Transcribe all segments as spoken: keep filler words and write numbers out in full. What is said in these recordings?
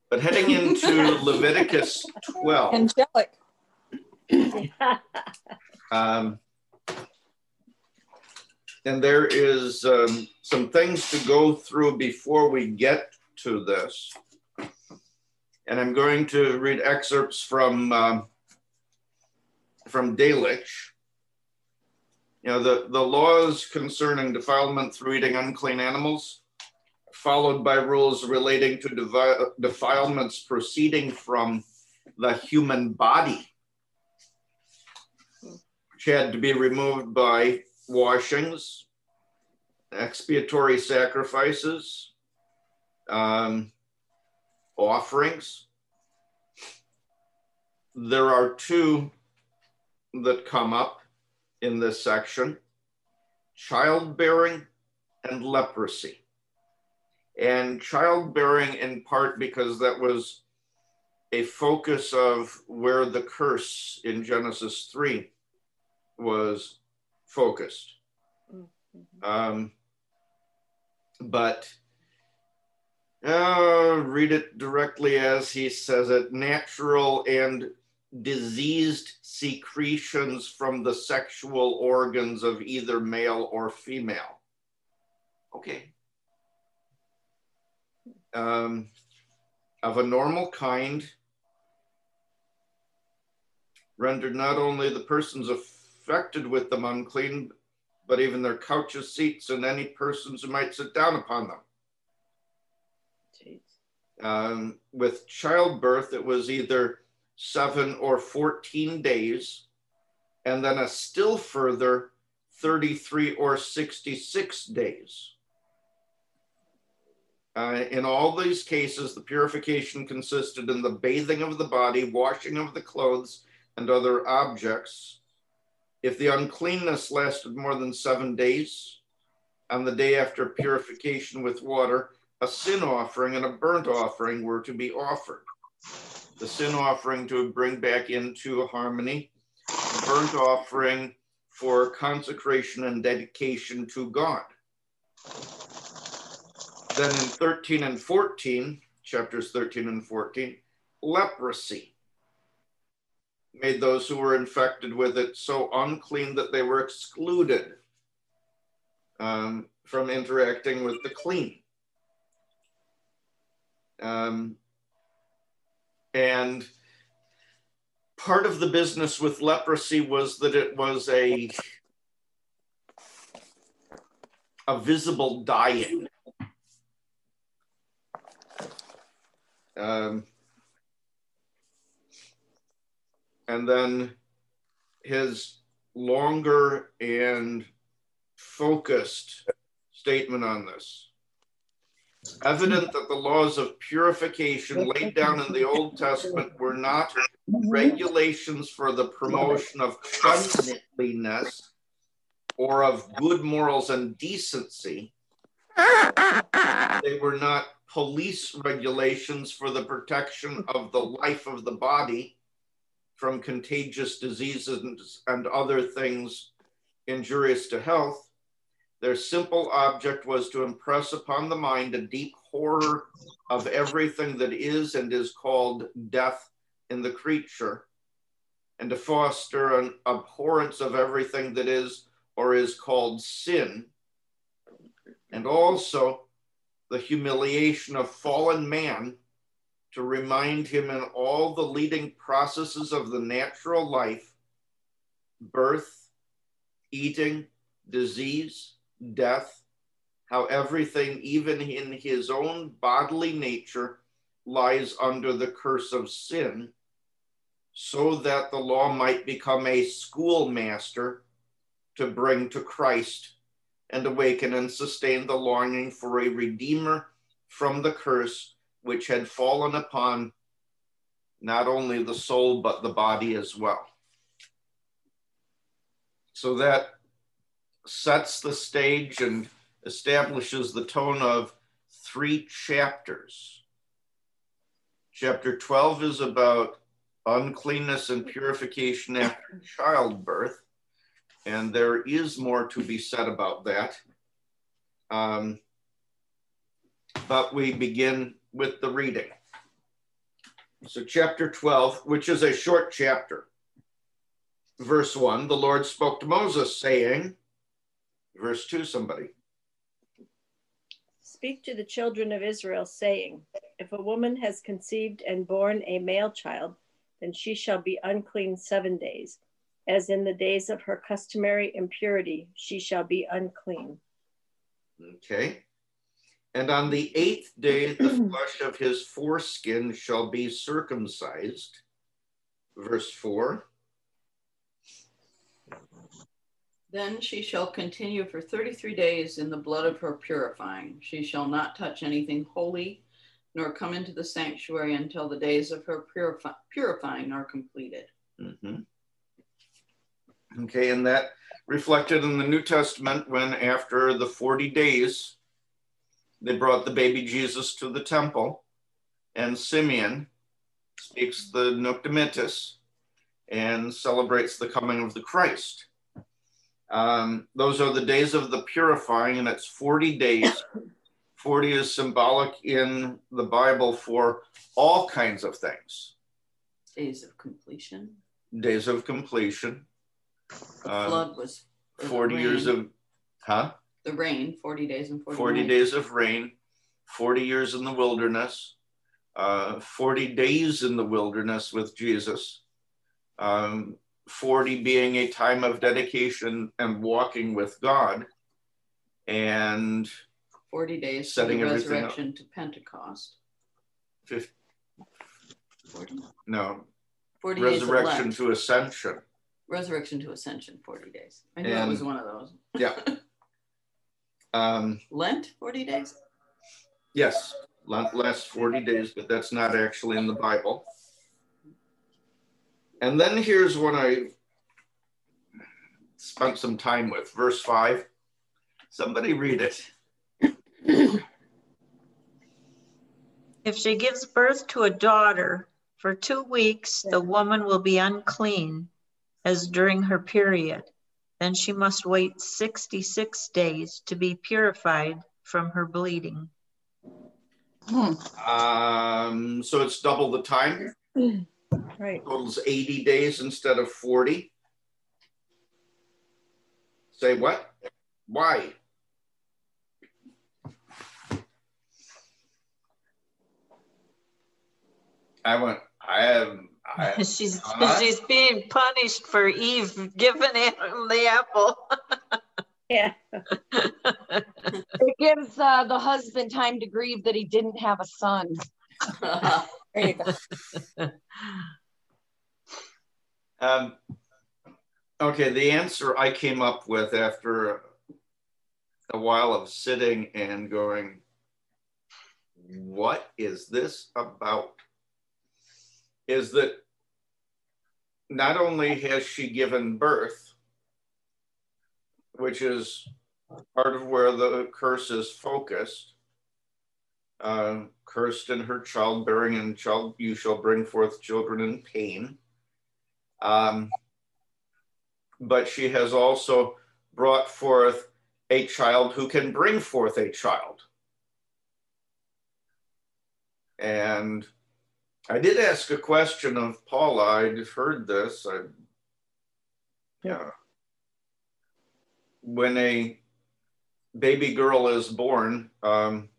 But heading into Leviticus twelve. Angelic. um, and there is um, some things to go through before we get to this. And I'm going to read excerpts from, um, from Delitzsch. You know, the, the laws concerning defilement through eating unclean animals, followed by rules relating to devi defilements proceeding from the human body, which had to be removed by washings, expiatory sacrifices, um, offerings. There are two that come up in this section: childbearing and leprosy. And childbearing in part because that was a focus of where the curse in Genesis three was focused. Mm-hmm. um, but uh, read it directly as he says it: natural and diseased secretions from the sexual organs of either male or female. Okay. Um, of a normal kind, rendered not only the persons affected with them unclean, but even their couches, seats, and any persons who might sit down upon them. Um, with childbirth, it was either seven or fourteen days, and then a still further thirty-three or sixty-six days. Uh, in all these cases, the purification consisted in the bathing of the body, washing of the clothes, and other objects. If the uncleanness lasted more than seven days, on the day after purification with water, a sin offering and a burnt offering were to be offered. The sin offering to bring back into harmony, the burnt offering for consecration and dedication to God. Then in thirteen and fourteen, chapters thirteen and fourteen, leprosy made those who were infected with it so unclean that they were excluded um, from interacting with the clean. Um, and part of the business with leprosy was that it was a, a visible dying. Um, and then his longer and focused statement on this. Evident that the laws of purification laid down in the Old Testament were not regulations for the promotion of cleanliness or of good morals and decency. They were not police regulations for the protection of the life of the body from contagious diseases and other things injurious to health. Their simple object was to impress upon the mind a deep horror of everything that is and is called death in the creature, and to foster an abhorrence of everything that is or is called sin, and also the humiliation of fallen man, to remind him in all the leading processes of the natural life, birth, eating, disease, death, how everything, even in his own bodily nature, lies under the curse of sin, so that the law might become a schoolmaster to bring to Christ and awaken and sustain the longing for a redeemer from the curse which had fallen upon not only the soul, but the body as well. So that sets the stage and establishes the tone of three chapters. Chapter twelve is about uncleanness and purification after childbirth, and there is more to be said about that. Um, but we begin with the reading. So chapter twelve, which is a short chapter. Verse one, the Lord spoke to Moses saying, verse two, somebody. Speak to the children of Israel, saying, if a woman has conceived and borne a male child, then she shall be unclean seven days. As in the days of her customary impurity, she shall be unclean. Okay. And on the eighth day, the flesh of his foreskin shall be circumcised. Verse four. Then she shall continue for thirty-three days in the blood of her purifying. She shall not touch anything holy, nor come into the sanctuary until the days of her purifi- purifying are completed. Mm-hmm. Okay, and that reflected in the New Testament when after the forty days, they brought the baby Jesus to the temple, and Simeon speaks the Nunc Dimittis and celebrates the coming of the Christ. Um, those are the days of the purifying, and it's forty days. forty is symbolic in the Bible for all kinds of things. Days of completion. Days of completion. The um, flood was forty years of, huh? The rain, forty days and forty forty nights. days of rain, forty years in the wilderness, uh, forty days in the wilderness with Jesus, um, forty being a time of dedication and walking with God, and forty days setting from the everything up. resurrection to Pentecost. fifty, forty? no, forty days of resurrection Lent. to ascension. Resurrection to Ascension, forty days. I knew And- it was one of those. Yeah. Um, Lent, forty days? yes, Lent lasts forty days, but that's not actually in the Bible. And then here's what I spent some time with, verse five. Somebody read it. If she gives birth to a daughter, for two weeks the woman will be unclean as during her period. Then she must wait sixty-six days to be purified from her bleeding. Hmm. Um, so it's double the time. Right. Totals eighty days instead of forty. Say what? Why? I went, I have, I, she's uh, she's being punished for Eve giving him the apple. Yeah. It gives uh, the husband time to grieve that he didn't have a son. There you go. um, okay, the answer I came up with after a while of sitting and going, what is this about? Is that not only has she given birth, which is part of where the curse is focused, uh, cursed in her childbearing, and child you shall bring forth children in pain. Um, but she has also brought forth a child who can bring forth a child. And I did ask a question of Paula. I'd heard this. I, yeah. When a baby girl is born, um,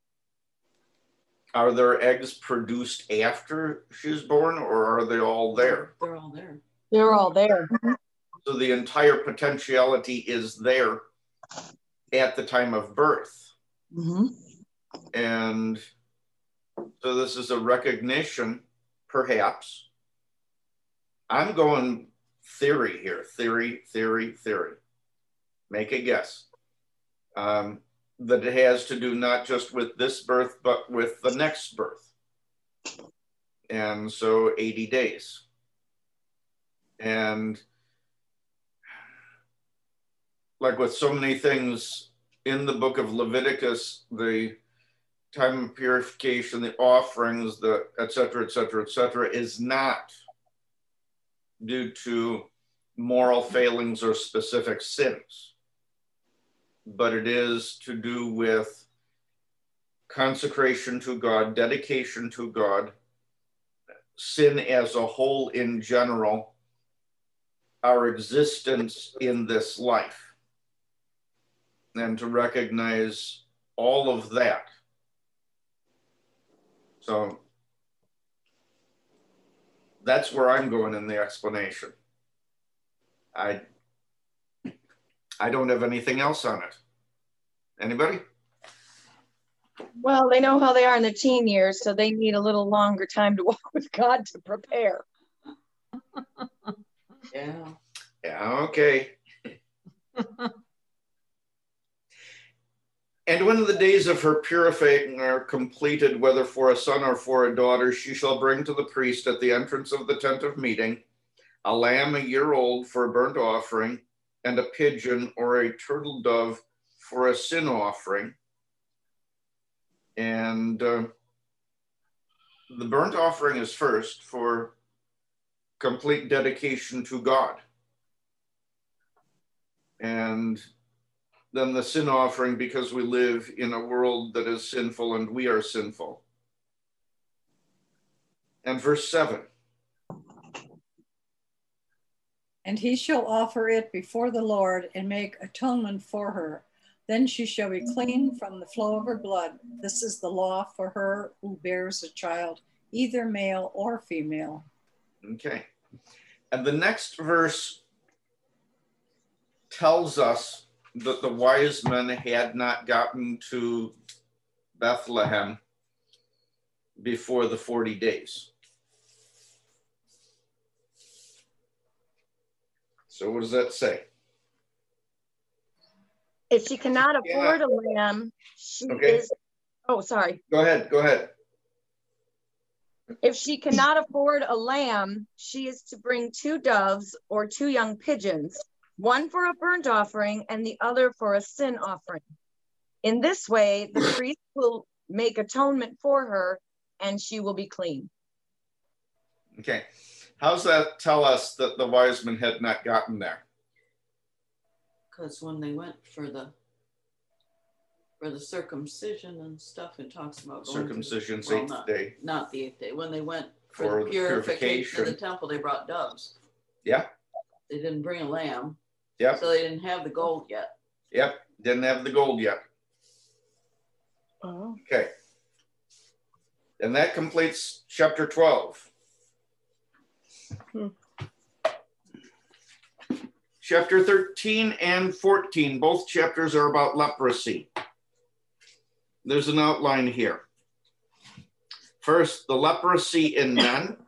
are there eggs produced after she's born, or are they all there? They're all there. They're all there. So the entire potentiality is there at the time of birth. Mm-hmm. And so this is a recognition, perhaps. I'm going theory here, theory, theory, theory. Make a guess. Um, that it has to do not just with this birth, but with the next birth. And so eighty days. And like with so many things in the book of Leviticus, the time of purification, the offerings, the et cetera, et cetera, et cetera, is not due to moral failings or specific sins, but it is to do with consecration to God, dedication to God, sin as a whole in general, our existence in this life, and to recognize all of that. So that's where I'm going in the explanation. I, I don't have anything else on it. Anybody? Well, they know how they are in the teen years, so they need a little longer time to walk with God to prepare. Yeah. Yeah, okay. And when the days of her purifying are completed, whether for a son or for a daughter, she shall bring to the priest at the entrance of the tent of meeting a lamb a year old for a burnt offering, and a pigeon or a turtle dove for a sin offering. And uh, the burnt offering is first for complete dedication to God. And then the sin offering, because we live in a world that is sinful and we are sinful. And verse seven. And he shall offer it before the Lord and make atonement for her. Then she shall be clean from the flow of her blood. This is the law for her who bears a child, either male or female. Okay. And the next verse tells us that the wise men had not gotten to Bethlehem before the forty days. So what does that say? If she cannot afford a lamb, she Okay. is, oh, sorry. Go ahead, go ahead. If she cannot afford a lamb, she is to bring two doves or two young pigeons, one for a burnt offering and the other for a sin offering. In this way, the priest will make atonement for her and she will be clean. Okay. How's that tell us that the wise men had not gotten there? Because when they went for the for the circumcision and stuff, it talks about going Circumcision's to the, well, eighth not, day. Not the eighth day. When they went for, For the the purification, purification. of the temple, they brought doves. Yeah. They didn't bring a lamb. Yep. So they didn't have the gold yet. Yep. Didn't have the gold yet. Oh. Okay. And that completes chapter twelve. Hmm. Chapter thirteen and fourteen, both chapters are about leprosy. There's an outline here. First, the leprosy in men.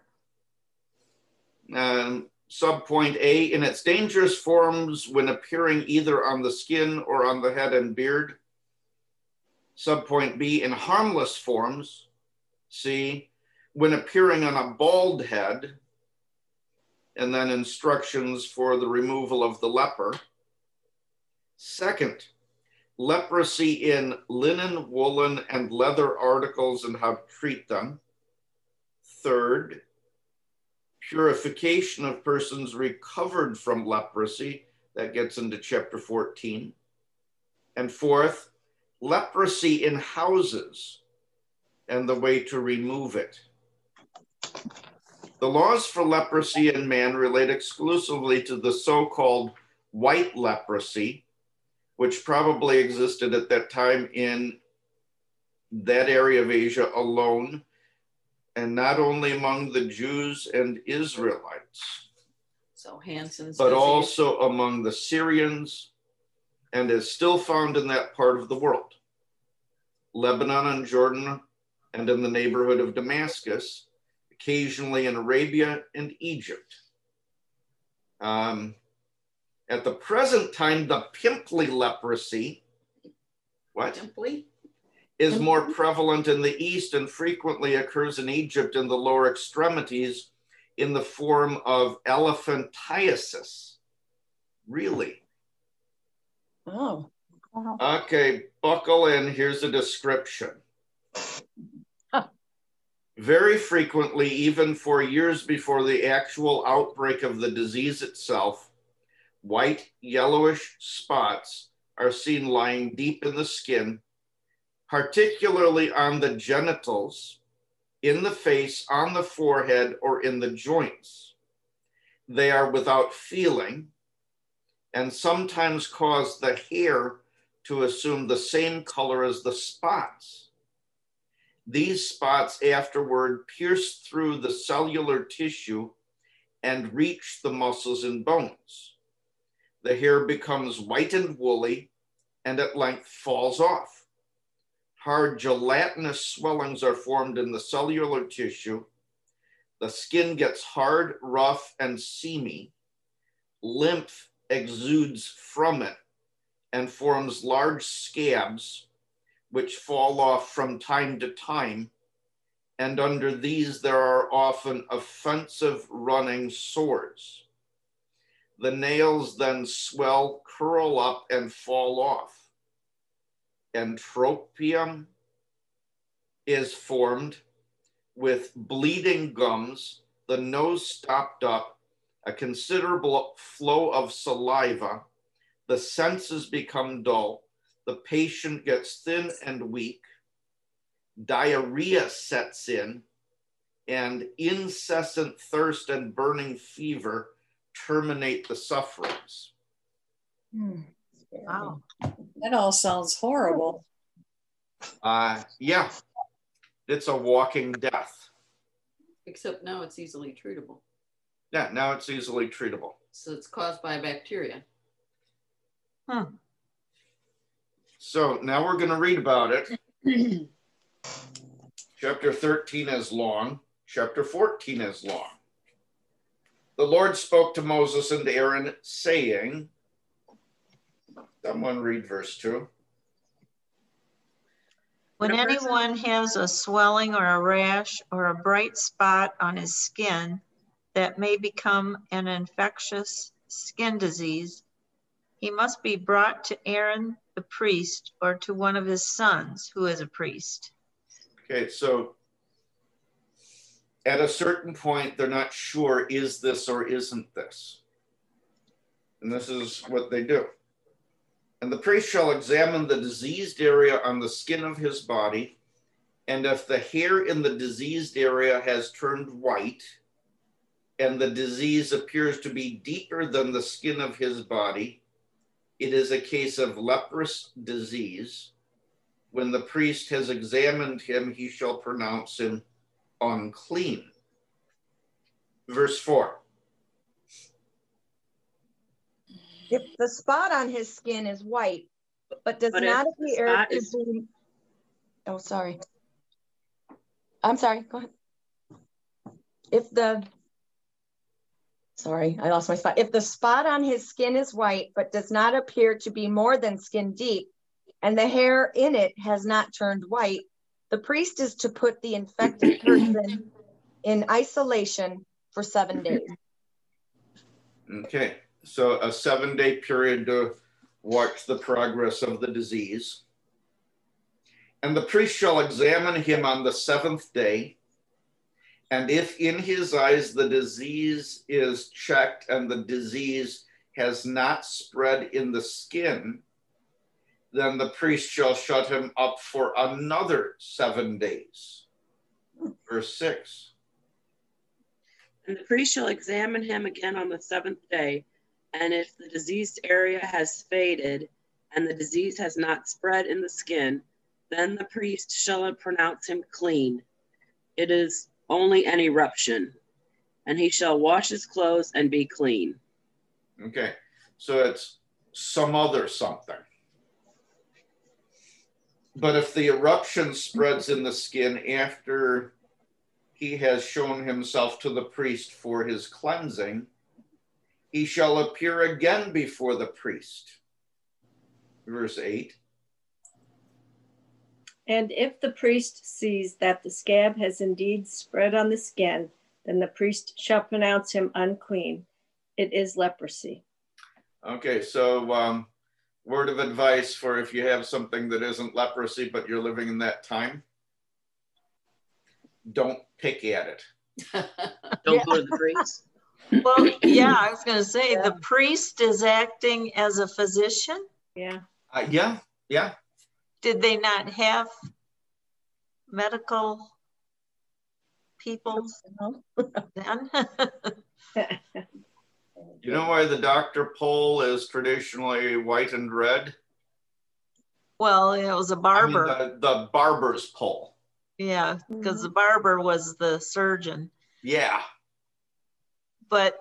Um, subpoint A, in its dangerous forms when appearing either on the skin or on the head and beard. Subpoint B, in harmless forms. C, when appearing on a bald head. And then instructions for the removal of the leper. Second, leprosy in linen, woolen, and leather articles and how to treat them. Third, purification of persons recovered from leprosy. That gets into chapter fourteen. And fourth, leprosy in houses and the way to remove it. The laws for leprosy in man relate exclusively to the so-called white leprosy, which probably existed at that time in that area of Asia alone, and not only among the Jews and Israelites, So Hansen's but disease. also among the Syrians, and is still found in that part of the world. Lebanon and Jordan, and in the neighborhood of Damascus, occasionally in Arabia and Egypt. Um, at the present time, the pimply leprosy, what? Pimply? Is more prevalent in the East and frequently occurs in Egypt in the lower extremities in the form of elephantiasis. Really? Oh. Wow. Okay, buckle in. Here's a description. Very frequently, even for years before the actual outbreak of the disease itself, white, yellowish spots are seen lying deep in the skin, particularly on the genitals, in the face, on the forehead, or in the joints. They are without feeling and sometimes cause the hair to assume the same color as the spots. These spots afterward pierce through the cellular tissue and reach the muscles and bones. The hair becomes white and woolly and at length falls off. Hard gelatinous swellings are formed in the cellular tissue. The skin gets hard, rough, and seamy. Lymph exudes from it and forms large scabs, which fall off from time to time. And under these, there are often offensive running sores. The nails then swell, curl up, and fall off. Entropium is formed with bleeding gums, the nose stopped up, a considerable flow of saliva, the senses become dull, the patient gets thin and weak, diarrhea sets in, and incessant thirst and burning fever terminate the sufferings. Wow. That all sounds horrible. Uh, yeah, it's a walking death. Except now it's easily treatable. Yeah, now it's easily treatable. So it's caused by bacteria. Huh. So now we're going to read about it. Chapter thirteen is long. Chapter fourteen is long. The Lord spoke to Moses and Aaron, saying, someone read verse two. When anyone has a swelling or a rash or a bright spot on his skin that may become an infectious skin disease, he must be brought to Aaron the priest or to one of his sons who is a priest. Okay, so at a certain point, they're not sure, is this or isn't this? And this is what they do. And the priest shall examine the diseased area on the skin of his body, and if the hair in the diseased area has turned white, and the disease appears to be deeper than the skin of his body, it is a case of leprous disease. When the priest has examined him, he shall pronounce him unclean. Verse four. If the spot on his skin is white, but does But not if the appear spot to is- be, oh, sorry. I'm sorry, go ahead. If the, sorry, I lost my spot. If the spot on his skin is white, but does not appear to be more than skin deep, and the hair in it has not turned white, the priest is to put the infected person in isolation for seven days. Okay, so a seven day period to watch the progress of the disease. And the priest shall examine him on the seventh day. And if in his eyes the disease is checked and the disease has not spread in the skin, then the priest shall shut him up for another seven days. Verse six. And the priest shall examine him again on the seventh day, and if the diseased area has faded and the disease has not spread in the skin, then the priest shall pronounce him clean. It is only an eruption, and he shall wash his clothes and be clean. Okay, so it's some other something. But if the eruption spreads in the skin after he has shown himself to the priest for his cleansing, he shall appear again before the priest. Verse eight. And if the priest sees that the scab has indeed spread on the skin, then the priest shall pronounce him unclean. It is leprosy. Okay, so um, word of advice for if you have something that isn't leprosy, but you're living in that time, don't pick at it. Don't Yeah. go to the priest. Well, yeah, I was going to say the priest is acting as a physician. Yeah. Uh, yeah, yeah. Did they not have medical peoples then? You know why the doctor pole is traditionally white and red? Well, it was a barber. I mean, the, the barber's pole. Yeah, because the barber was the surgeon. Yeah. But,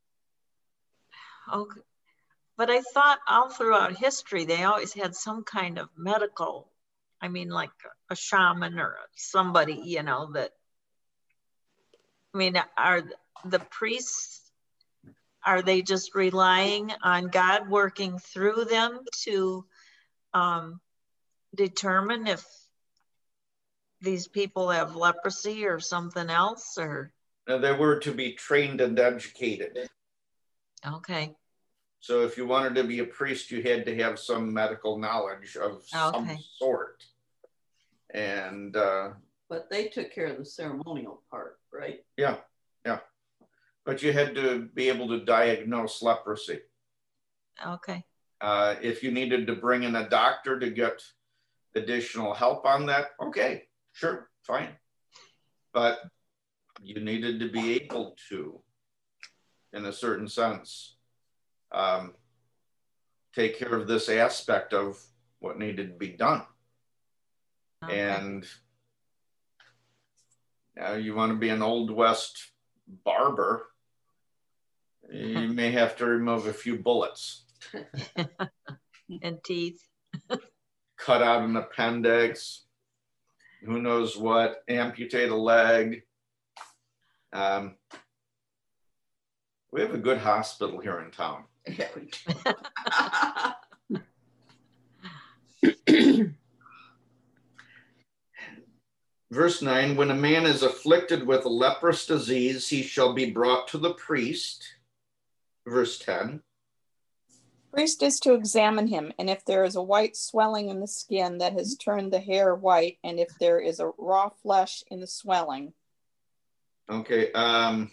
okay. But I thought all throughout history, they always had some kind of medical, I mean, like a shaman or somebody, you know, that, I mean, are the priests, are they just relying on God working through them to um, determine if these people have leprosy or something else, or? Now, they were to be trained and educated. Okay. So if you wanted to be a priest, you had to have some medical knowledge of some Okay. sort. And uh, But they took care of the ceremonial part, right? yeah, yeah. But you had to be able to diagnose leprosy. Okay. Uh, if you needed to bring in a doctor to get additional help on that, okay, sure, fine. But you needed to be able to, in a certain sense, um, take care of this aspect of what needed to be done. Okay. And now you want to be an Old West barber, you may have to remove a few bullets. And teeth. Cut out an appendix, who knows what, amputate a leg. Um, we have a good hospital here in town. Yeah, we do. Verse nine, when a man is afflicted with a leprous disease, he shall be brought to the priest. Verse ten. Priest is to examine him, and if there is a white swelling in the skin that has turned the hair white, and if there is a raw flesh in the swelling. Okay, um,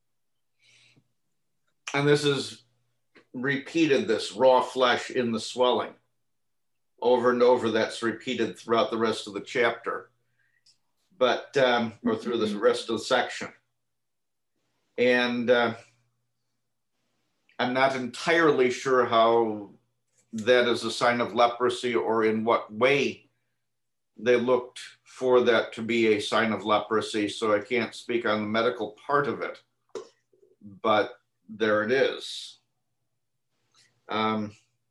and this is repeated, this raw flesh in the swelling. Over and over, that's repeated throughout the rest of the chapter, but, um, or through the rest of the section. And uh, I'm not entirely sure how that is a sign of leprosy or in what way they looked for that to be a sign of leprosy. So I can't speak on the medical part of it, but there it is. Um,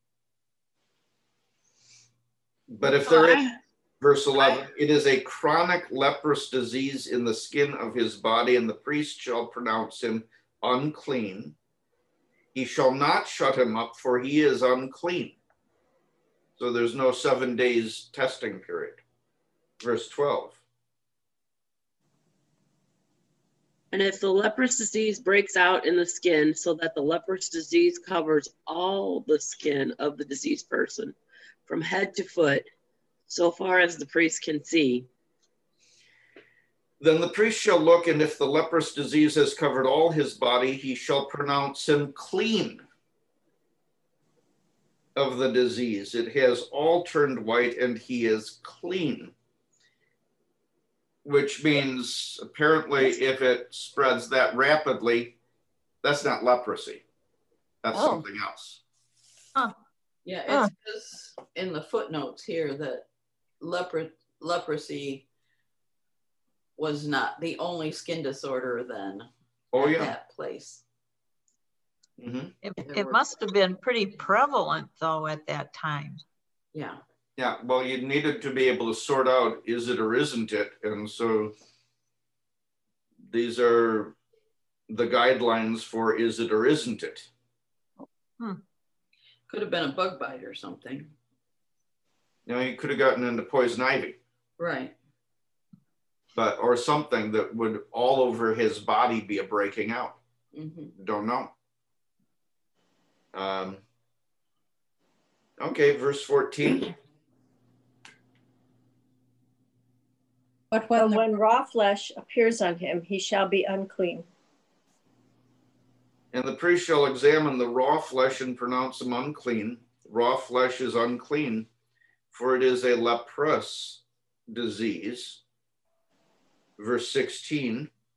but if there is, verse eleven, it is a chronic leprous disease in the skin of his body, and the priest shall pronounce him unclean. He shall not shut him up, for he is unclean. So there's no seven days testing period. Verse twelve. And if the leprous disease breaks out in the skin so that the leprous disease covers all the skin of the diseased person from head to foot, so far as the priest can see, then the priest shall look, and if the leprous disease has covered all his body, he shall pronounce him clean of the disease. It has all turned white, and he is clean. Which means, apparently, if it spreads that rapidly, that's not leprosy. That's Oh. something else. Huh. Yeah, it Huh. says in the footnotes here that lepro leprosy was not the only skin disorder then Oh, at yeah. that place. Mm-hmm. It, There it were- must have been pretty prevalent, though, at that time. Yeah. Yeah, well, you needed to be able to sort out, is it or isn't it? And so these are the guidelines for is it or isn't it? Could have been a bug bite or something. You know, he could have gotten into poison ivy, Right. but or something that would all over his body be a breaking out. Mm-hmm. Don't know. Um, okay, verse fourteen. But when But the, when raw flesh appears on him, he shall be unclean. And the priest shall examine the raw flesh and pronounce him unclean. Raw flesh is unclean, for it is a leprous disease. Verse sixteen.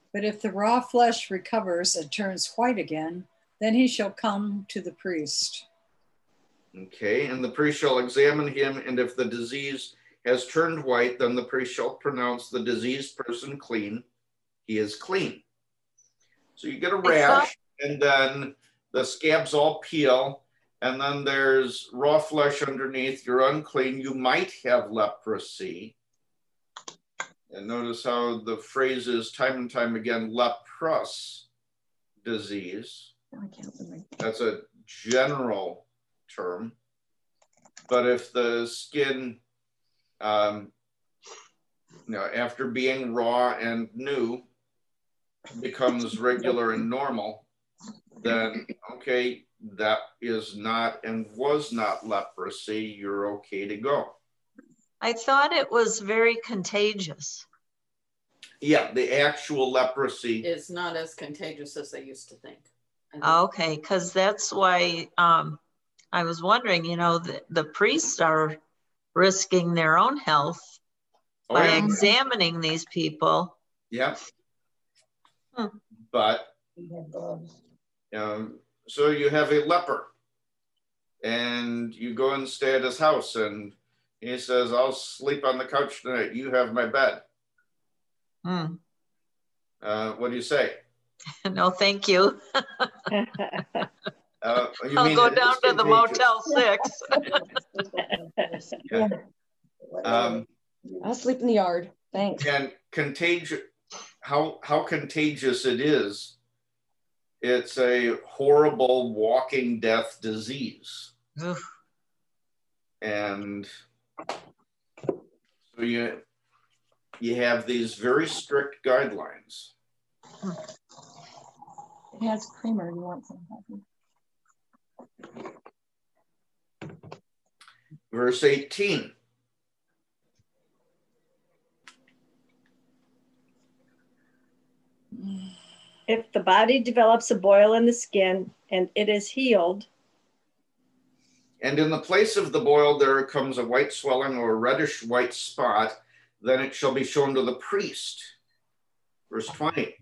But if the raw flesh recovers and turns white again, then he shall come to the priest. Okay, and the priest shall examine him, and if the disease has turned white, then the priest shall pronounce the diseased person clean. He is clean. So you get a rash, and then the scabs all peel, and then there's raw flesh underneath. You're unclean. You might have leprosy. And notice how the phrase is time and time again, leprous disease. That's a general term. But if the skin, um, you know, after being raw and new, becomes regular and normal, then okay, that is not and was not leprosy. You're okay to go. I thought it was very contagious. Yeah, the actual leprosy It's not as contagious as they used to think. think. Okay, because that's why um, I was wondering, you know, the, the priests are risking their own health oh, by yeah. examining these people. Yeah. Hmm. But um, so you have a leper, and you go and stay at his house, and he says, I'll sleep on the couch tonight. You have my bed. Hmm. Uh, what do you say? No, thank you. Uh, you I'll mean go it down is to the contagious? Motel Six. Yeah. Um, I'll sleep in the yard. Thanks. and contagious, how, how contagious it is, it's a horrible walking death disease. Oof. And so you, you have these very strict guidelines. It has creamer. You want some? Verse eighteen. If the body develops a boil in the skin and it is healed, And in the place of the boil there comes a white swelling or a reddish white spot, then it shall be shown to the priest. Verse twenty.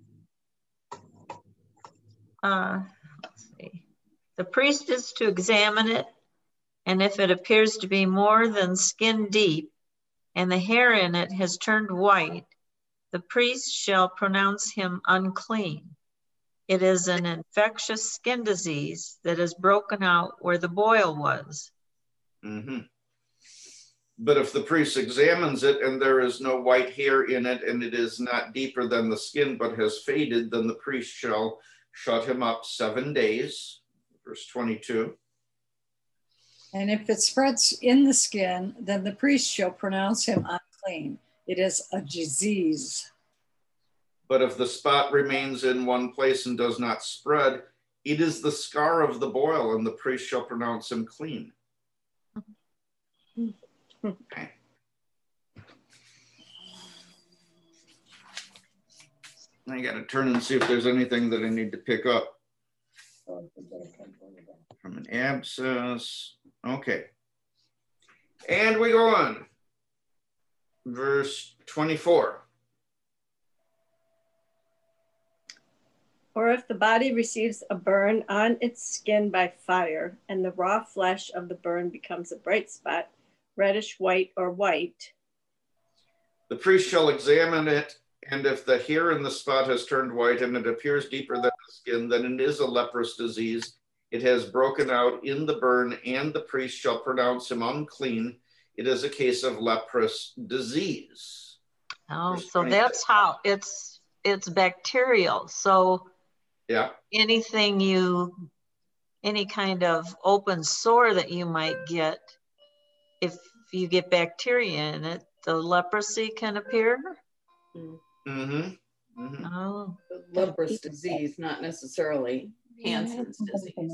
Uh, let's see. The priest is to examine it, and if it appears to be more than skin deep, and the hair in it has turned white, the priest shall pronounce him unclean. It is an infectious skin disease that has broken out where the boil was. Mm-hmm. But if the priest examines it and there is no white hair in it and it is not deeper than the skin but has faded, then the priest shall shut him up seven days. Verse twenty-two. And if it spreads in the skin, then the priest shall pronounce him unclean. It is a disease. But if the spot remains in one place and does not spread, it is the scar of the boil, and the priest shall pronounce him clean. Okay. I got to turn and see if there's anything that I need to pick up. From an abscess. Okay. And we go on. Verse twenty-four. or if the body receives a burn on its skin by fire, and the raw flesh of the burn becomes a bright spot, reddish white or white. The priest shall examine it, and if the hair in the spot has turned white and it appears deeper than the skin, then it is a leprous disease. It has broken out in the burn, and the priest shall pronounce him unclean. It is a case of leprous disease. Oh, so that's how it's it's bacterial. So yeah, anything you, any kind of open sore that you might get, if you get bacteria in it, the leprosy can appear. Mm-hmm. Mm-hmm. Oh, leprous disease, not necessarily Hansen's disease.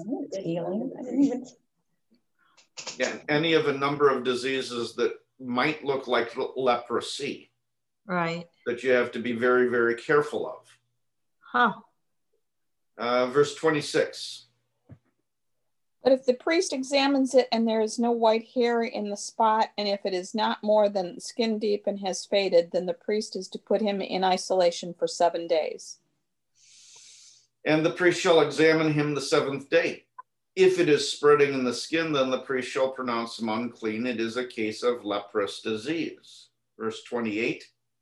Yeah, any of a number of diseases that might look like leprosy. Right. That you have to be very, very careful of. Huh. Uh, verse twenty-six. But if the priest examines it and there is no white hair in the spot, and if it is not more than skin deep and has faded, then the priest is to put him in isolation for seven days. And the priest shall examine him the seventh day. If it is spreading in the skin, then the priest shall pronounce him unclean. It is a case of leprous disease. Verse twenty-eight.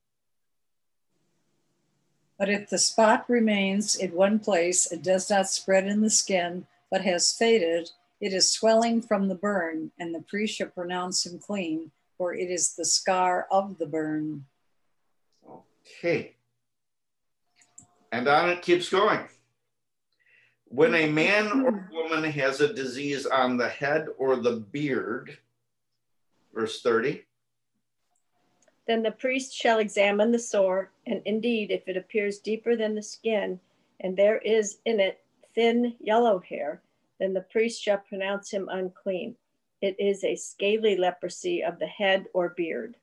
But if the spot remains in one place, it does not spread in the skin, but has faded, it is swelling from the burn, and the priest shall pronounce him clean, for it is the scar of the burn. Okay. And on it keeps going. When a man or woman has a disease on the head or the beard, verse thirty. Then the priest shall examine the sore, and indeed, if it appears deeper than the skin, and there is in it thin yellow hair, then the priest shall pronounce him unclean. It is a scaly leprosy of the head or beard.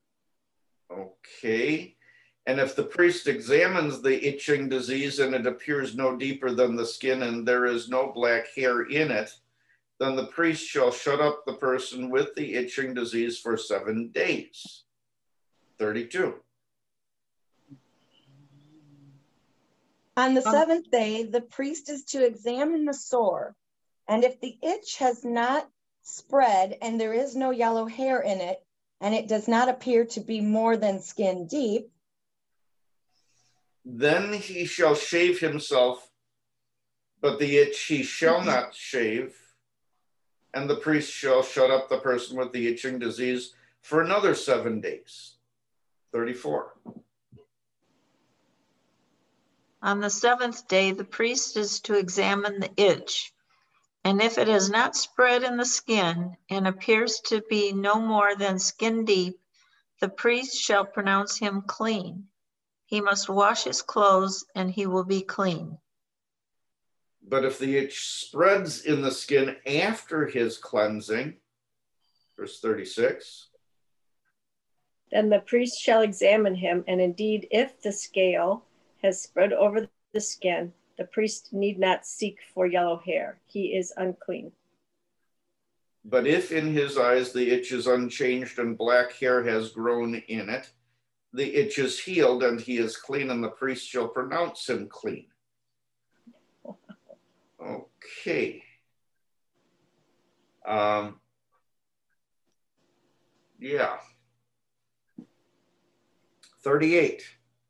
Okay. And if the priest examines the itching disease and it appears no deeper than the skin and there is no black hair in it, then the priest shall shut up the person with the itching disease for seven days. thirty-two. On the seventh day, the priest is to examine the sore, and if the itch has not spread and there is no yellow hair in it, and it does not appear to be more than skin deep, then he shall shave himself, but the itch he shall not shave, and the priest shall shut up the person with the itching disease for another seven days. thirty-four. On the seventh day, the priest is to examine the itch, and if it has not spread in the skin and appears to be no more than skin deep, the priest shall pronounce him clean. He must wash his clothes, and he will be clean. But if the itch spreads in the skin after his cleansing, verse thirty-six. Then the priest shall examine him, and indeed, if the scale has spread over the skin, the priest need not seek for yellow hair. He is unclean. But if in his eyes the itch is unchanged and black hair has grown in it, the itch is healed and he is clean, and the priest shall pronounce him clean. Okay. Um, yeah. thirty-eight.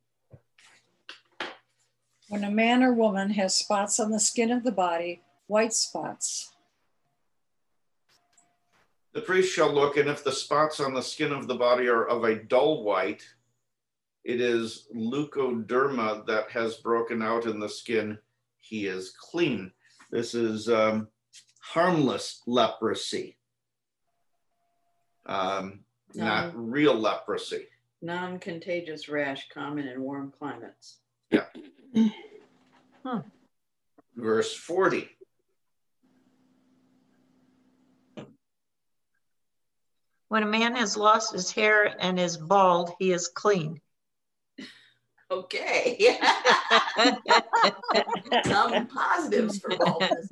When a man or woman has spots on the skin of the body, white spots, the priest shall look, and if the spots on the skin of the body are of a dull white, it is leukoderma that has broken out in the skin. He is clean. This is um, harmless leprosy, um, No. not real leprosy. Non-contagious rash common in warm climates. Yeah. Huh. Verse forty. When a man has lost his hair and is bald, he is clean. Okay. Some positives for baldness.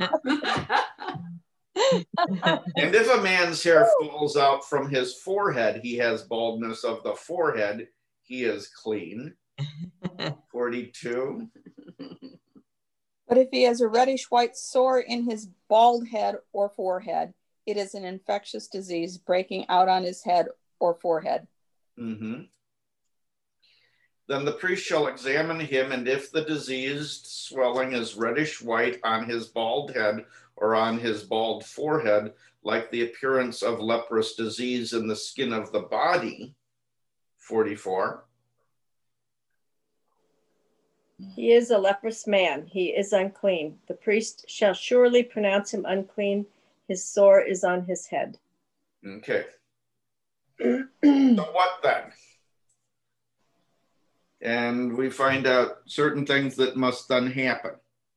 And if a man's hair falls out from his forehead, he has baldness of the forehead, he is clean. forty-two. But if he has a reddish white sore in his bald head or forehead, it is an infectious disease breaking out on his head or forehead. Mm-hmm. Then the priest shall examine him, and if the diseased swelling is reddish white on his bald head or on his bald forehead, like the appearance of leprous disease in the skin of the body, forty-four. He is a leprous man. He is unclean. The priest shall surely pronounce him unclean. His sore is on his head. Okay. So what then? And we find out certain things that must then happen.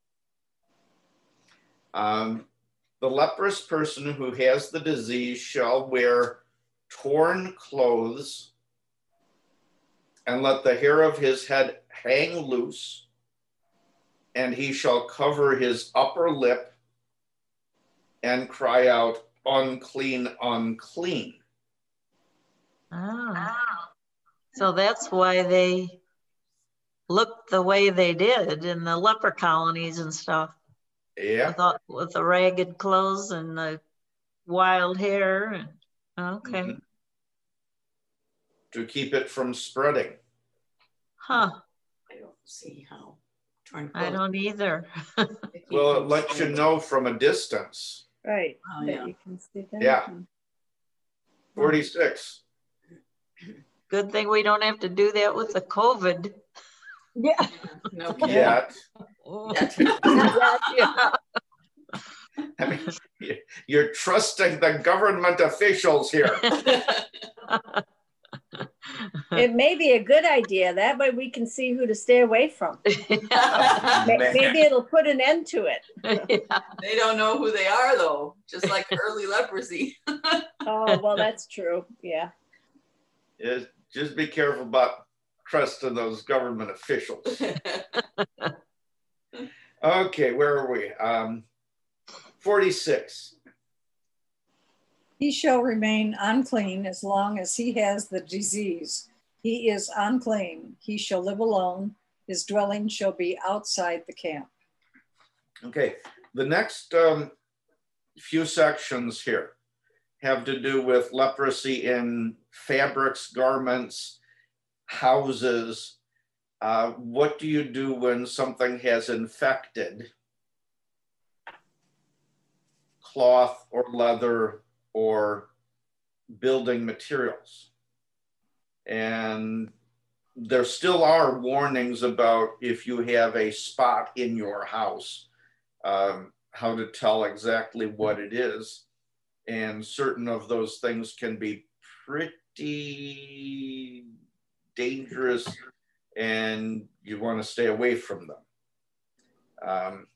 Um, the leprous person who has the disease shall wear torn clothes and let the hair of his head hang loose, and he shall cover his upper lip and cry out, unclean, unclean. Oh. So that's why they looked the way they did in the leper colonies and stuff. Yeah. With, all, with the ragged clothes and the wild hair. And, okay. Mm-hmm. To keep it from spreading. Huh. I don't see how. I don't either. Well, it lets you know from a distance. Right. Oh, yeah. You can see that. Yeah. forty-six. Good thing we don't have to do that with the COVID. Yeah. No kidding. Yet. Yet. Yeah. I mean, you're trusting the government officials here. It may be a good idea. That way we can see who to stay away from. Maybe it'll put an end to it. Yeah. They don't know who they are, though, just like early leprosy. Oh, well, that's true. Yeah. Is just be careful about trusting those government officials. Okay, where are we? Um, forty-six. He shall remain unclean as long as he has the disease. He is unclean. He shall live alone. His dwelling shall be outside the camp. Okay, the next um, few sections here have to do with leprosy in fabrics, garments, houses. Uh, what do you do when something has infected cloth or leather or building materials? And there still are warnings about if you have a spot in your house, um, how to tell exactly what it is. And certain of those things can be pretty dangerous and you want to stay away from them. Um,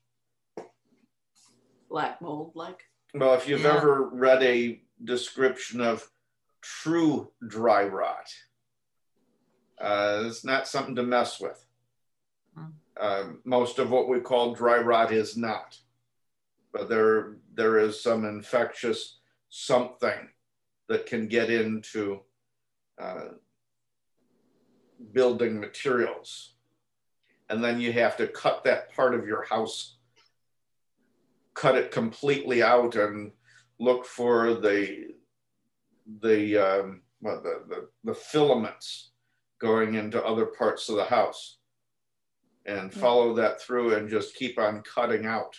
Black mold, like? well, if you've Yeah. ever read a description of true dry rot, uh, it's not something to mess with. Uh, most of what we call dry rot is not, but there there is some infectious something that can get into uh, building materials. And then you have to cut that part of your house, cut it completely out and look for the the um, well, the, the, the filaments going into other parts of the house and follow that through and just keep on cutting out.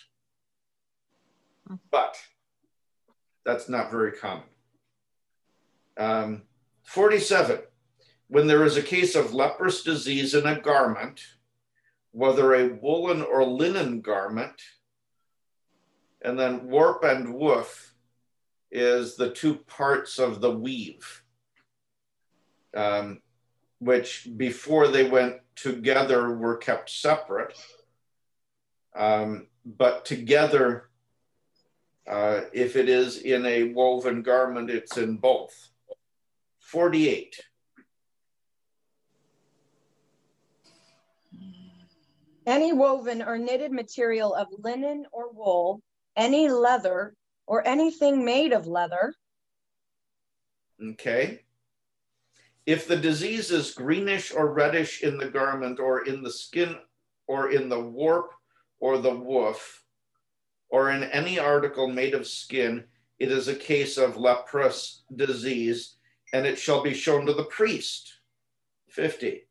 But that's not very common. Um, forty-seven, when there is a case of leprous disease in a garment, whether a woolen or linen garment, and then warp and woof is the two parts of the weave, um, which before they went together were kept separate, um, but together, uh, if it is in a woven garment, it's in both. forty-eight. Any woven or knitted material of linen or wool, any leather, or anything made of leather. Okay. If the disease is greenish or reddish in the garment or in the skin or in the warp or the woof or in any article made of skin, it is a case of leprous disease and it shall be shown to the priest. fifty.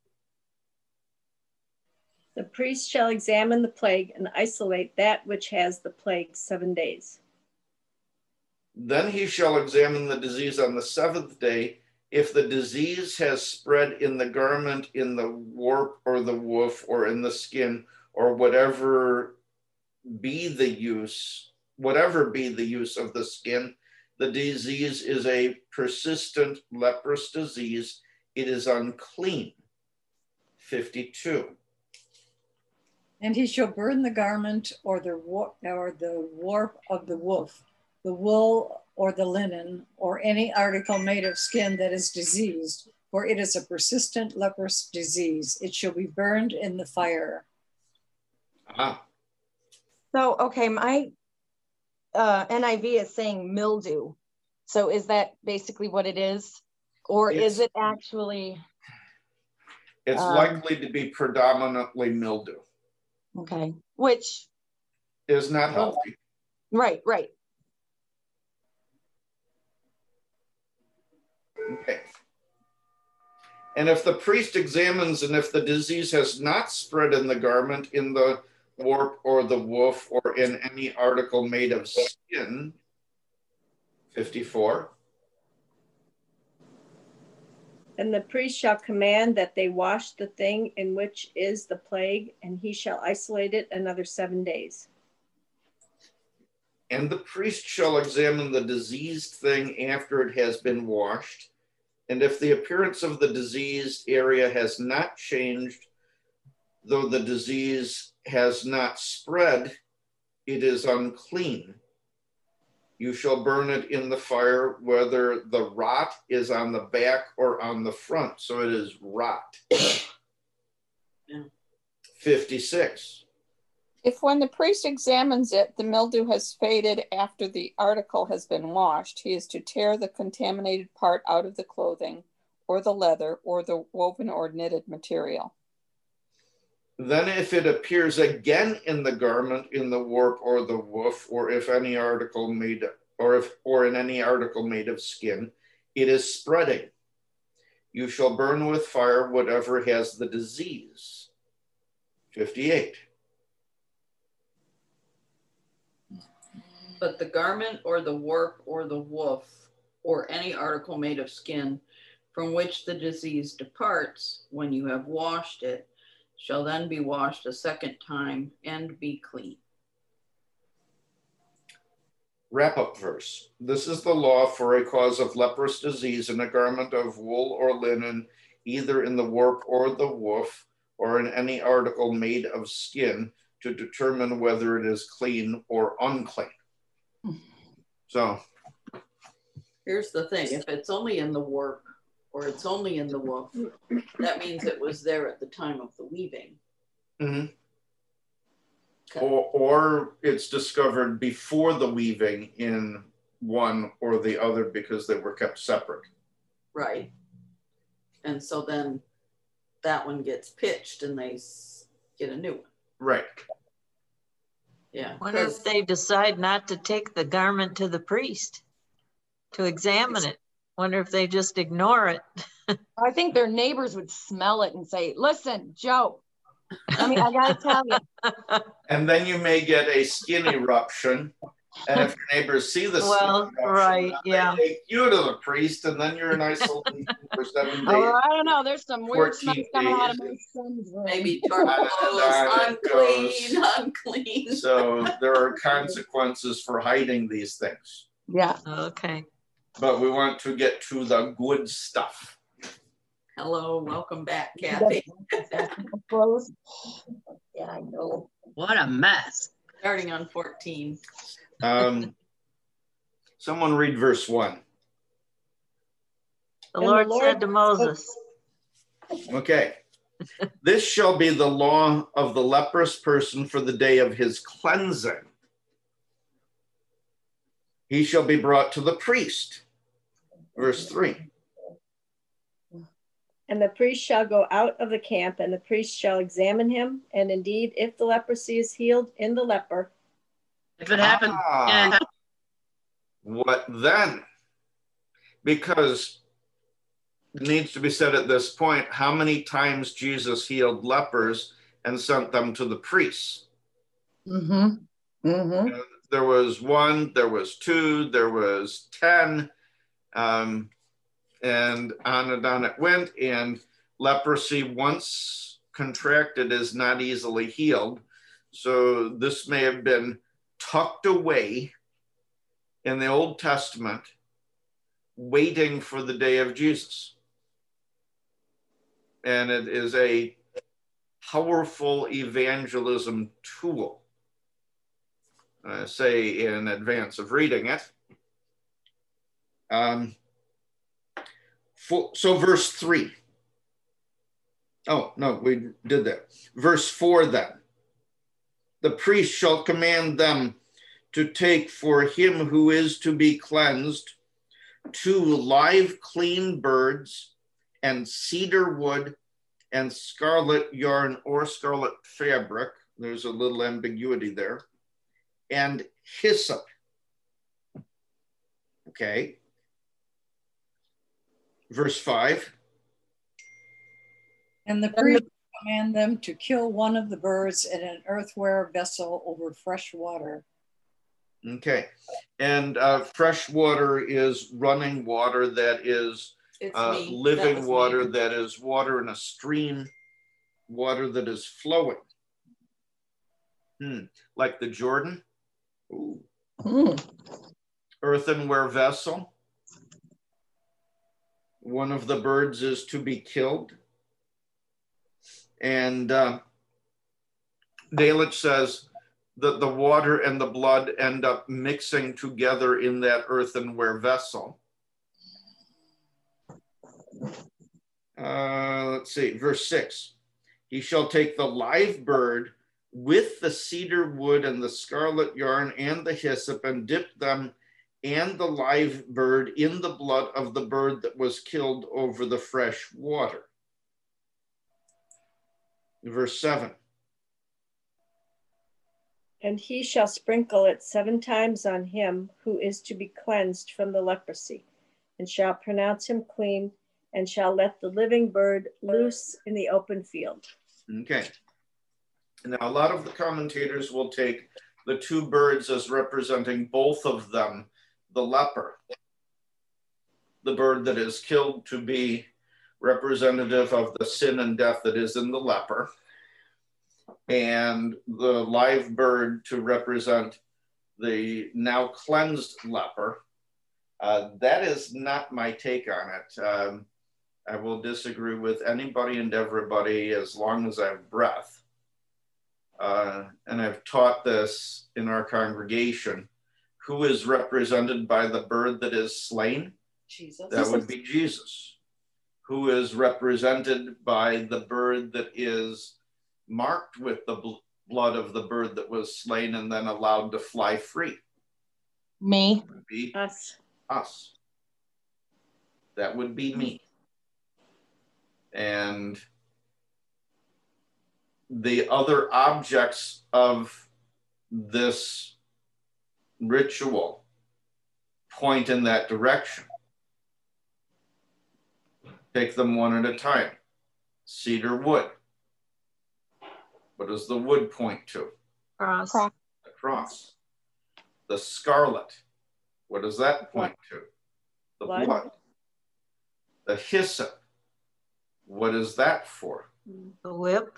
The priest shall examine the plague and isolate that which has the plague seven days. Then he shall examine the disease on the seventh day. If the disease has spread in the garment, in the warp or the woof or in the skin or whatever be the use, whatever be the use of the skin, the disease is a persistent leprous disease. It is unclean. fifty-two. And he shall burn the garment or the war- or the warp of the woof, the wool or the linen, or any article made of skin that is diseased, for it is a persistent leprous disease. It shall be burned in the fire. Ah. So, okay, my uh, N I V is saying mildew. So is that basically what it is? Or It's, is it actually? It's um, likely to be predominantly mildew. Okay, which? Is not healthy. Right, right. Okay. And if the priest examines and if the disease has not spread in the garment, in the warp or the woof, or in any article made of skin, fifty-four. And the priest shall command that they wash the thing in which is the plague, and he shall isolate it another seven days. And the priest shall examine the diseased thing after it has been washed. And if the appearance of the diseased area has not changed, though the disease has not spread, it is unclean. You shall burn it in the fire, whether the rot is on the back or on the front. So it is rot. Yeah. fifty-six. If when the priest examines it, the mildew has faded after the article has been washed, he is to tear the contaminated part out of the clothing or the leather or the woven or knitted material. Then if it appears again in the garment, in the warp or the woof, or if any article made, or if, or in any article made of skin, it is spreading. You shall burn with fire whatever has the disease. fifty-eight. But the garment or the warp or the woof or any article made of skin from which the disease departs, when you have washed it, shall then be washed a second time and be clean. Wrap-up verse. This is the law for a cause of leprous disease in a garment of wool or linen, either in the warp or the woof, or in any article made of skin, to determine whether it is clean or unclean. So here's the thing, if it's only in the warp or it's only in the woof, that means it was there at the time of the weaving. mm-hmm. Okay. or, or it's discovered before the weaving in one or the other because they were kept separate. Right. And so then that one gets pitched and they get a new one. Right. Yeah. Wonder if they decide not to take the garment to the priest to examine it. Wonder if they just ignore it. I think their neighbors would smell it and say, listen, Joe, I mean, I gotta tell you. And then you may get a skin eruption. And if your neighbors see the well, skin eruption, right, they yeah. take you to the priest, and then you're in isolation for seven days. Oh, I don't know. There's some weird stuff coming out of my days. son's room. Maybe tornadoes, unclean, unclean. So there are consequences for hiding these things. Yeah. Okay. But we want to get to the good stuff. Hello, welcome back, Kathy. Yeah, I know. What a mess. Starting on fourteen. Um, someone read verse one. The And Lord, the Lord said to Moses, Okay. This shall be the law of the leprous person for the day of his cleansing. He shall be brought to the priest. Verse three. And the priest shall go out of the camp, and the priest shall examine him. And indeed, if the leprosy is healed in the leper. If it happens Ah, again, what then? Because it needs to be said at this point, how many times Jesus healed lepers and sent them to the priests? Mm-hmm. Mm-hmm. There was one, there was two, there was ten. Um, and on and on it went, and leprosy once contracted is not easily healed. So this may have been tucked away in the Old Testament, waiting for the day of Jesus. And it is a powerful evangelism tool, uh, say in advance of reading it. Um, For, so verse three. Oh, no, we did that. Verse four then. The priest shall command them to take for him who is to be cleansed two live clean birds and cedar wood and scarlet yarn or scarlet fabric. There's a little ambiguity there. And hyssop. Okay. Verse five. And the priest command them to kill one of the birds in an earthenware vessel over fresh water. Okay. And uh, fresh water is running water that is uh, living water me. That is water in a stream, water that is flowing. Hmm. Like the Jordan. Ooh. Mm. Earthenware vessel. One of the birds is to be killed. And uh, Delitzsch says that the water and the blood end up mixing together in that earthenware vessel. Uh, let's see, verse six. He shall take the live bird with the cedar wood and the scarlet yarn and the hyssop and dip them and the live bird in the blood of the bird that was killed over the fresh water. Verse seven. And he shall sprinkle it seven times on him who is to be cleansed from the leprosy, and shall pronounce him clean, and shall let the living bird loose in the open field. Okay. Now, a lot of the commentators will take the two birds as representing both of them, the leper, the bird that is killed to be representative of the sin and death that is in the leper, and the live bird to represent the now cleansed leper. Uh, that is not my take on it. Um, I will disagree with anybody and everybody as long as I have breath. Uh, and I've taught this in our congregation. Who is represented by the bird that is slain? Jesus. That would be Jesus. Who is represented by the bird that is marked with the bl- blood of the bird that was slain and then allowed to fly free? Me. That would be us. Us. That would be me. And the other objects of this ritual point in that direction. Take them one at a time. Cedar wood. What does the wood point to? Cross. The cross. The scarlet. What does that point to? The blood. blood. The hyssop. What is that for? The whip.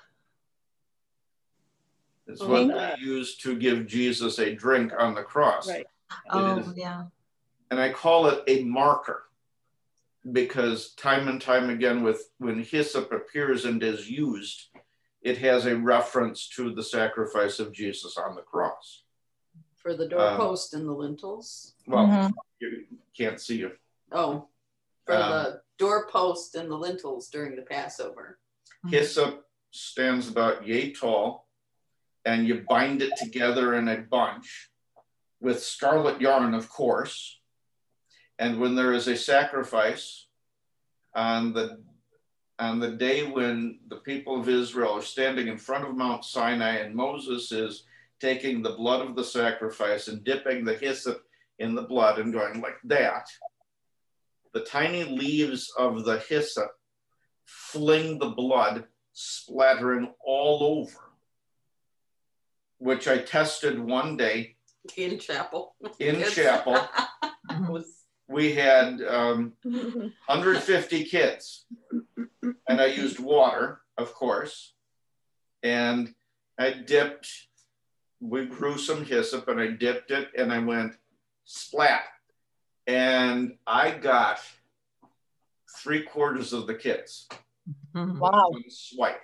It's what they used to give Jesus a drink on the cross. Right. Oh, is, yeah. And I call it a marker because time and time again with when hyssop appears and is used, it has a reference to the sacrifice of Jesus on the cross. For the doorpost um, and the lintels? Well, mm-hmm. You can't see it. Oh, for um, the doorpost and the lintels during the Passover. Hyssop stands about yay tall, and you bind it together in a bunch with scarlet yarn, of course. And when there is a sacrifice on the on the day when the people of Israel are standing in front of Mount Sinai and Moses is taking the blood of the sacrifice and dipping the hyssop in the blood and going like that, the tiny leaves of the hyssop fling the blood splattering all over, which I tested one day. In chapel. In yes. chapel. We had um, one hundred fifty kids, and I used water, of course, and I dipped, we grew some hyssop, and I dipped it, and I went splat, and I got three quarters of the kids. Wow. One swipe.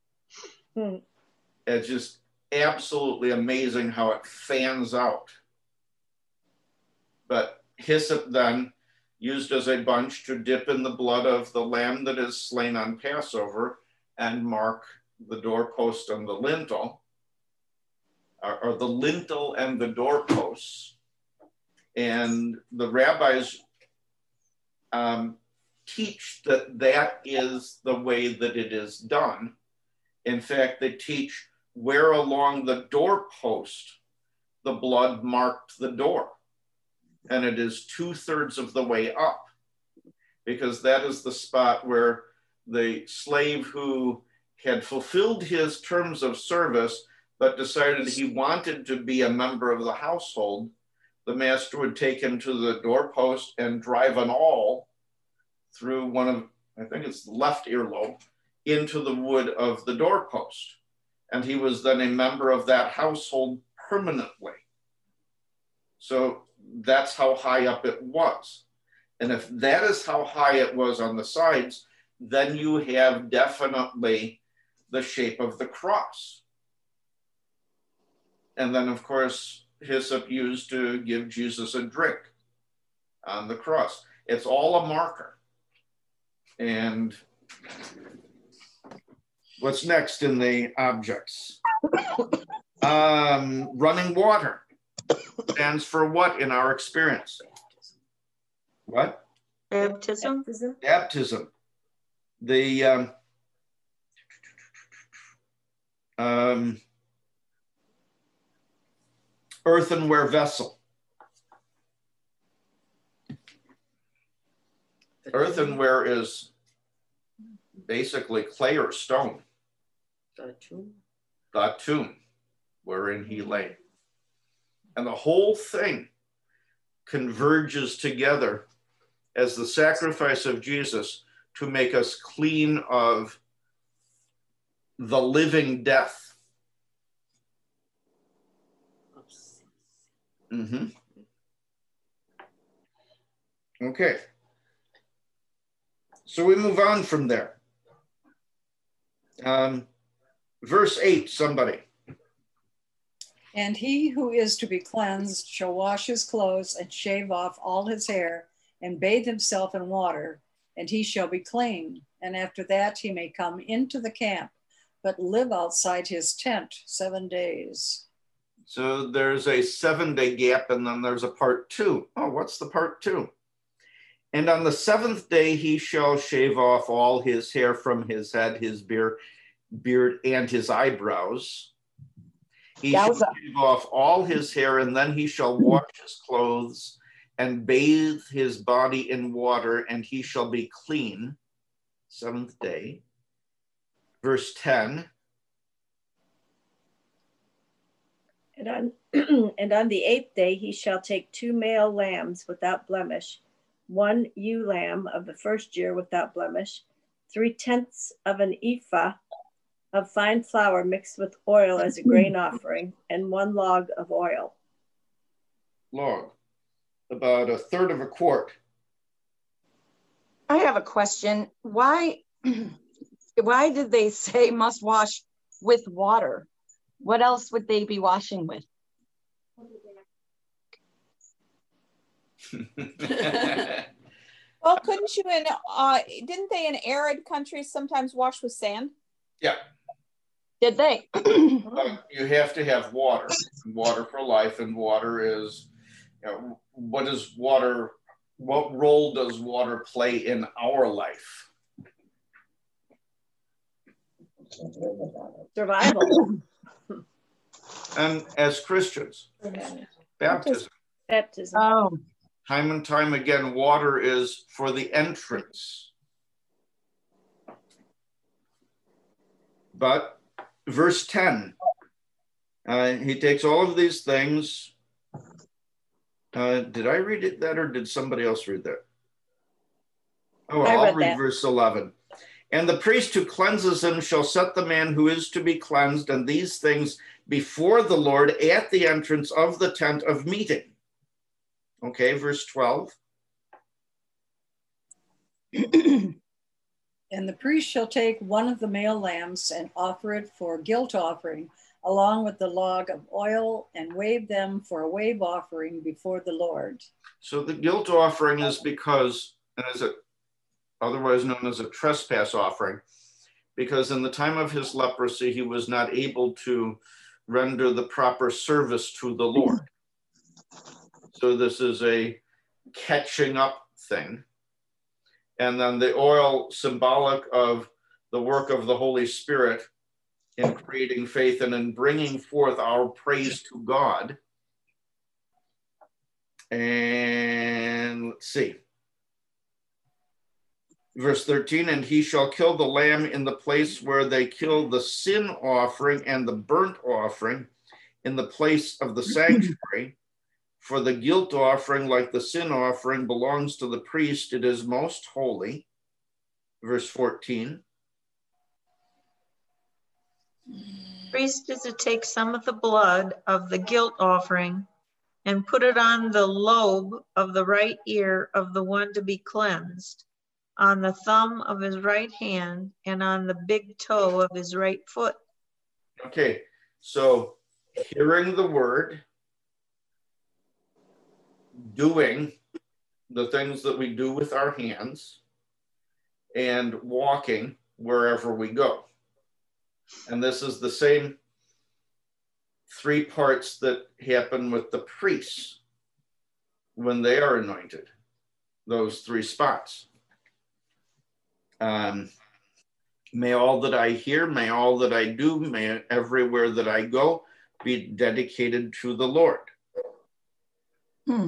It's just absolutely amazing how it fans out. But hyssop then used as a bunch to dip in the blood of the lamb that is slain on Passover and mark the doorpost and the lintel. are, are the lintel and the doorposts. And the rabbis um, teach that that is the way that it is done. In fact, they teach where along the doorpost the blood marked the door. And it is two thirds of the way up, because that is the spot where the slave who had fulfilled his terms of service, but decided he wanted to be a member of the household, the master would take him to the doorpost and drive an awl through one of, I think it's the left earlobe, into the wood of the doorpost. And he was then a member of that household permanently. So that's how high up it was. And if that is how high it was on the sides, then you have definitely the shape of the cross. And then, of course, hyssop used to give Jesus a drink on the cross. It's all a marker. And what's next in the objects? Um, running water stands for what in our experience? What? Baptism. Baptism. Baptism. The um, um, earthenware vessel. Earthenware is basically clay or stone. The tomb. The tomb wherein he lay. And the whole thing converges together as the sacrifice of Jesus to make us clean of the living death. Mm-hmm. Okay. So we move on from there. Um, verse eight, somebody. And he who is to be cleansed shall wash his clothes and shave off all his hair and bathe himself in water, and he shall be clean. And after that he may come into the camp, but live outside his tent seven days. So there's a seven day gap, and then there's a part two. Oh, what's the part two? And on the seventh day he shall shave off all his hair from his head, his beard, beard and his eyebrows. He shall shave off all his hair, and then he shall wash his clothes and bathe his body in water, and he shall be clean. Seventh day. Verse ten. And on, and on the eighth day he shall take two male lambs without blemish, one ewe lamb of the first year without blemish, three tenths of an ephah of fine flour mixed with oil as a grain offering, and one log of oil. Log, about a third of a quart. I have a question. Why, why did they say must wash with water? What else would they be washing with? Well, couldn't you in, uh, didn't they in arid countries sometimes wash with sand? Yeah. Did they? Uh, you have to have water, water for life, and water is, you know, what is water, what role does water play in our life? Survival. And as Christians, baptism. Baptism. Oh. Time and time again, water is for the entrance. But verse ten, uh, he takes all of these things. Uh, did I read it that, or did somebody else read that? Oh, I I'll read read that. verse eleven. And the priest who cleanses him shall set the man who is to be cleansed and these things before the Lord at the entrance of the tent of meeting. Okay, verse twelve. And the priest shall take one of the male lambs and offer it for a guilt offering, along with the log of oil, and wave them for a wave offering before the Lord. So the guilt offering is because, and is it otherwise known as a trespass offering, because in the time of his leprosy, he was not able to render the proper service to the Lord. So this is a catching up thing. And then the oil, symbolic of the work of the Holy Spirit in creating faith and in bringing forth our praise to God. And let's see. Verse thirteen, and he shall kill the lamb in the place where they kill the sin offering and the burnt offering in the place of the sanctuary. For the guilt offering, like the sin offering, belongs to the priest. It is most holy. Verse fourteen. The priest is to take some of the blood of the guilt offering and put it on the lobe of the right ear of the one to be cleansed, on the thumb of his right hand, and on the big toe of his right foot. Okay, so hearing the word, doing the things that we do with our hands, and walking wherever we go. And this is the same three parts that happen with the priests when they are anointed, those three spots. Um, may all that I hear, may all that I do, may everywhere that I go be dedicated to the Lord. Hmm.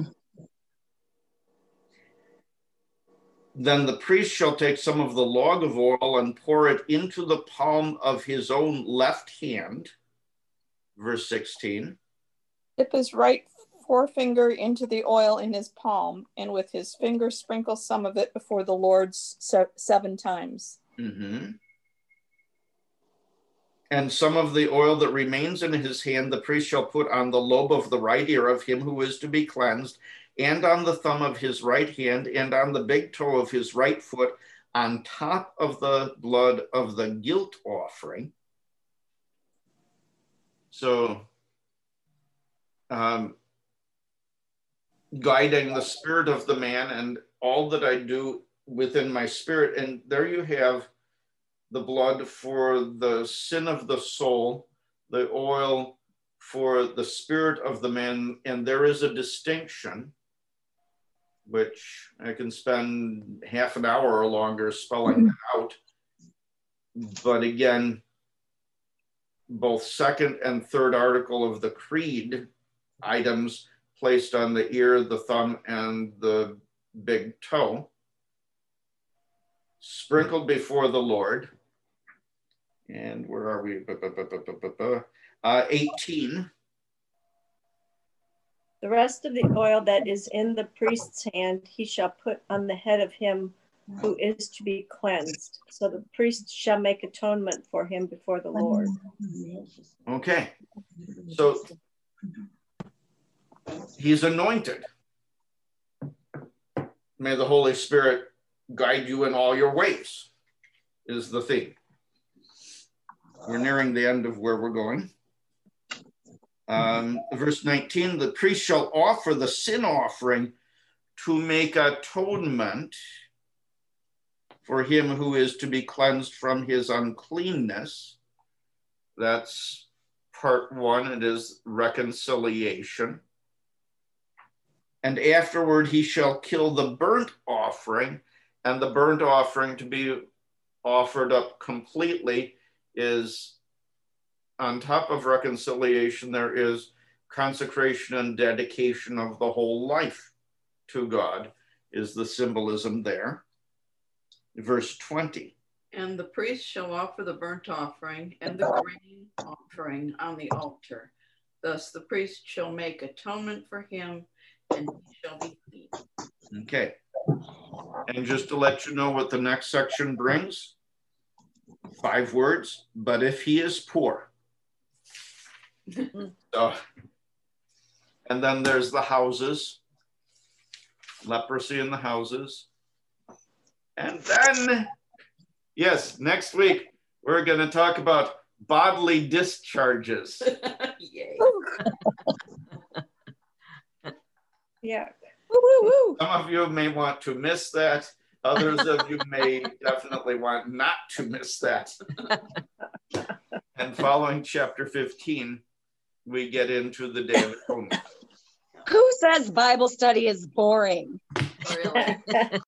Then the priest shall take some of the log of oil and pour it into the palm of his own left hand. Verse sixteen. Dip his right forefinger into the oil in his palm, and with his finger sprinkle some of it before the Lord se- seven times. Mm-hmm. And some of the oil that remains in his hand, the priest shall put on the lobe of the right ear of him who is to be cleansed, and on the thumb of his right hand, and on the big toe of his right foot, on top of the blood of the guilt offering. So, um, guiding the spirit of the man and all that I do within my spirit. And there you have the blood for the sin of the soul, the oil for the spirit of the man. And there is a distinction, which I can spend half an hour or longer spelling out. But again, both second and third article of the creed items placed on the ear, the thumb, and the big toe, sprinkled before the Lord. And where are we? Uh, eighteen. The rest of the oil that is in the priest's hand, he shall put on the head of him who is to be cleansed. So the priest shall make atonement for him before the Lord. Okay. So he's anointed. May the Holy Spirit guide you in all your ways, is the theme. We're nearing the end of where we're going. Um, verse nineteen, the priest shall offer the sin offering to make atonement for him who is to be cleansed from his uncleanness. That's part one. It is reconciliation. And afterward he shall kill the burnt offering, and the burnt offering to be offered up completely is, on top of reconciliation, there is consecration and dedication of the whole life to God, is the symbolism there. Verse twenty. And the priest shall offer the burnt offering and the grain offering on the altar. Thus the priest shall make atonement for him, and he shall be clean. Okay. And just to let you know what the next section brings, five words, but if he is poor. So, and then there's the houses, leprosy in the houses. And then, yes, next week, we're going to talk about bodily discharges. Yay. Yeah. Woo, woo, woo. Some of you may want to miss that. Others of you may definitely want not to miss that. And following chapter fifteen, we get into the Day of Atonement. Who says Bible study is boring? Really?